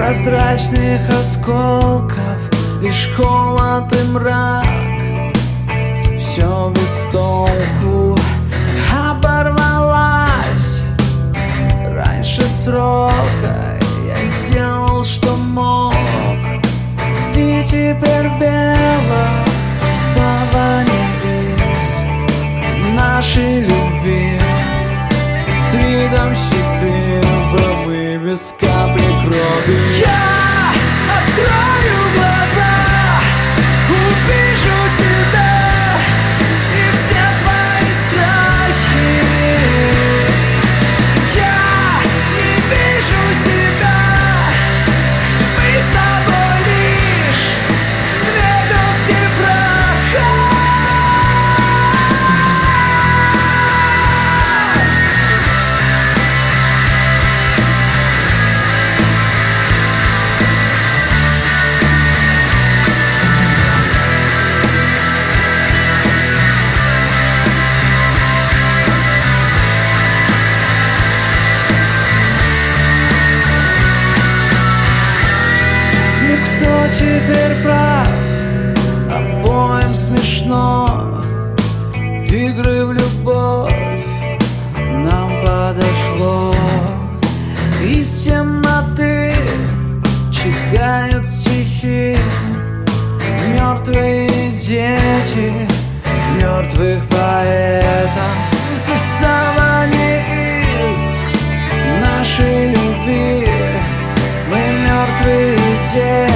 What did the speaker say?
прозрачных осколков лишь холод и мрак. Все без толку, оборвалась раньше срока. Я сделал, что мог. Ты теперь в белом саване из нашей любви, с видом счастливым и без капли крови. Я открою глаза, увижу тебя и все твои страхи. Я не вижу себя, мы с тобой лишь две горстки праха. Кто теперь прав? Обоим смешно. Игры в любовь нам подошло. Из темноты читают стихи мертвые дети мертвых поэтов. Ты сама не из нашей любви, мы мертвые дети.